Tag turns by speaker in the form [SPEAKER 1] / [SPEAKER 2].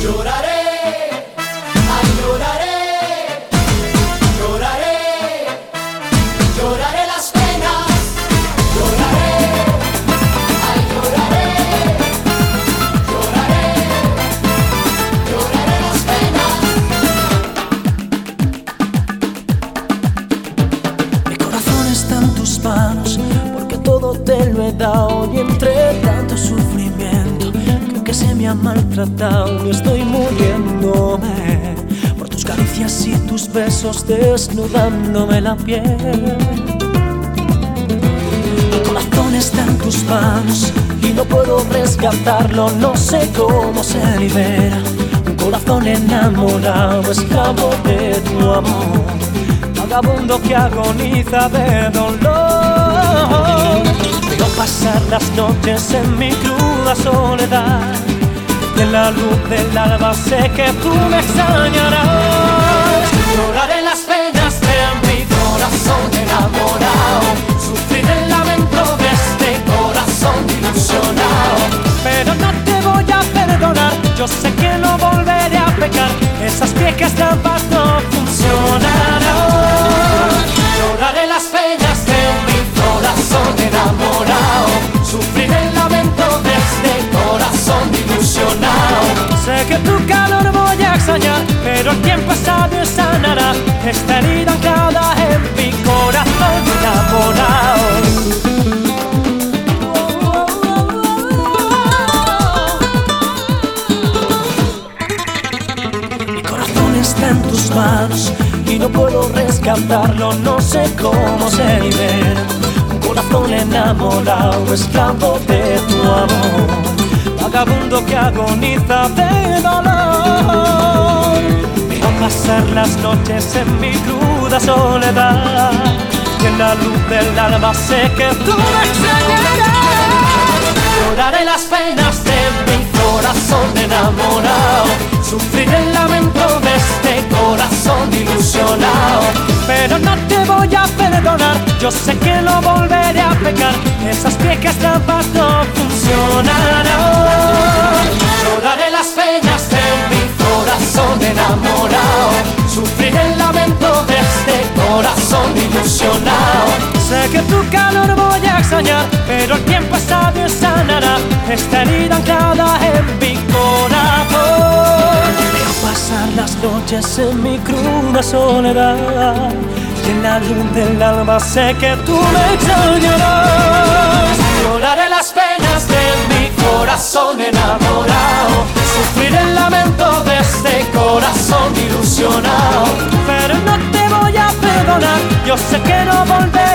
[SPEAKER 1] Lloraré, ay lloraré, lloraré, lloraré las penas, lloraré, ay lloraré, lloraré, lloraré las penas.
[SPEAKER 2] Mi corazón está en tus manos, porque todo te lo he dado y entre tanto sufrimiento creo que se me ha maltratado y estoy muriéndome por tus caricias y tus besos desnudándome la piel. Mi corazón está en tus manos y no puedo rescatarlo, no sé cómo se libera un corazón enamorado, esclavo de tu amor, vagabundo que agoniza de dolor. Veo pasar las noches en mi cruda soledad, y en la luz del alba sé que tú me extrañarás.
[SPEAKER 1] Lloraré las penas de mi corazón enamorado, sufrir el lamento de este corazón ilusionado.
[SPEAKER 2] Pero no te voy a perdonar, yo sé que no volveré a pecar, esas viejas trampas no funcionarán.
[SPEAKER 1] Lloraré las penas de mi corazón enamorado, sufrir el lamento de este corazón ilusionado.
[SPEAKER 2] Sé que tu calor voy a extrañar, pero el tiempo sabio sanará esta herida anclada en mi corazón enamorado. Mi corazón está en tus manos y no puedo rescatarlo, no sé cómo se libera un corazón enamorado, esclavo de tu amor, vagabundo que agoniza de dolor. Veo pasar las noches en mi cruda soledad, y en la luz del alba sé que tú me extrañarás.
[SPEAKER 1] Lloraré las penas de mi corazón enamorado, sufrir el lamento de este corazón ilusionado.
[SPEAKER 2] Pero no te voy a perdonar, yo sé que no volveré a pecar, esas viejas trampas no funcionarán.
[SPEAKER 1] Lloraré las penas de mi corazón enamorado, sufrir el lamento de este corazón ilusionado.
[SPEAKER 2] Sé que tu calor voy a extrañar, pero el tiempo sabio sanará esta herida anclada en mi corazón. Veo pasar las noches en mi cruda soledad, y en la luz del alba sé que tú me extrañarás.
[SPEAKER 1] Lloraré las penas de mi corazón enamorado, sufrir el lamento de este corazón ilusionado.
[SPEAKER 2] Pero no te voy a perdonar, yo sé que no volveré